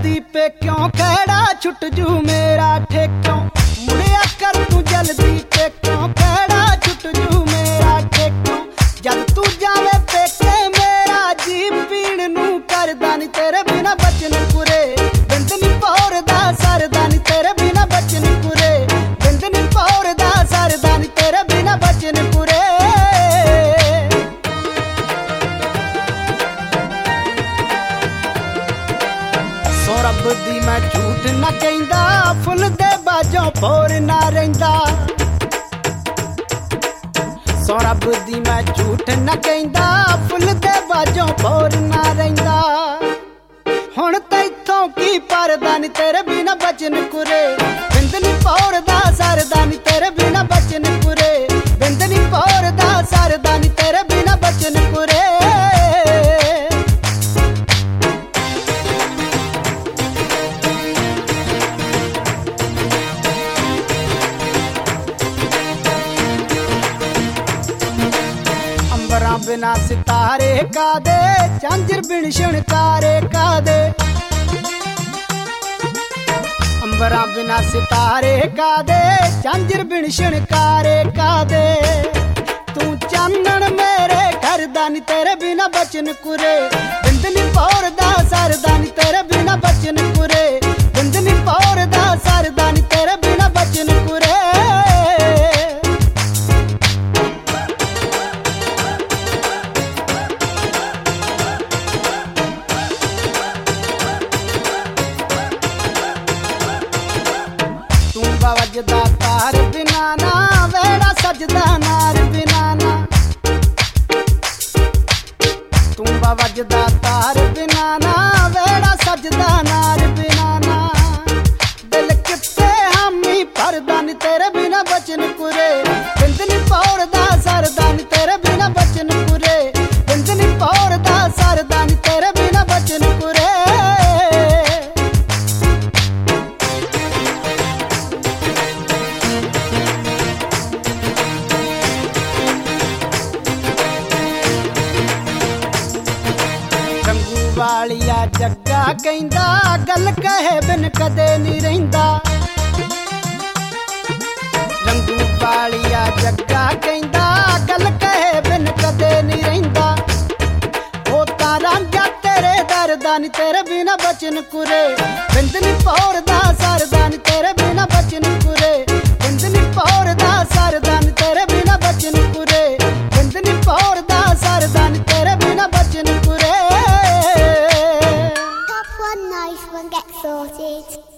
जल्दी पे क्यों खड़ा छुट जू मेरा ठेकों मुड़िया कर तू जल्दी पे क्यों खड़ा छुट जू मेरा ठेकों जब तू जावे पे के मेरा जी पीण नू करदा नी तेरे बिना बचन पूरे बिंदनी पौर दा सरदा नी तेरे बिना बचन पूरे बिंदनी पौर दा सरदा नी तेरे बिना बचन पूरे रब दी मैं झूठ ना कहंदा फुल दे बाजों भोर ना रहिंदा सो रब दी मैं झूठ ना कहंदा फुल दे बाजों भोर ना रहिंदा हुण तैथों की परदा नी तेरे बिना बचन कुरे बिंदनी पौर दा सरदा नी तेरे बिना बचन कुरे बिंदनी पौर दा सरदा नी तेरे बिना बचन कुरे बिना सितारे का दे झांझर बिन शणकारे का दे अंबरा बिना सितारे का दे झांझर बिन शणकारे का दे तू चानन मेरे घर दा नी तेरे बिना बचन कुरे बिंदनी पौर दा सरदा नी तेरे बिना बचन कुरे बिंदनी पौर दा सरदा नी तेरे बिना बचन कुरे वजदा तार बिना ना वेड़ा सजदा नार बिना ना तुम्बा वजदा तार बिना ना वेड़ा सजदा नार बिना ना दिल कित्ते हामी भरदा नी तेरे बिना बचन कुरे बिंदनी पौर दा सरदा नी तेरे बिना बचन कुरे बिंदनी पौर दा सरदा नी तेरे बिना बचन कुरे वालिया जग्गा कहंदा गल कहे बिन कदे नहीं रहिंदा रंगू वालिया जग्गा कहंदा गल कहे बिन कदे नहीं रहिंदा ओ तारा जा तेरे दरदा नी तेरे बिना बचन कुरे बिंदनी पौर दा सरदा नी तेरे बिना बचन कुरे बिंदनी पौर दा सरदा नी तेरे बिना बचन कुरे बिंदनी पौर दा सरदा नी तेरे बिना बचन कुरे Nice one, get sorted.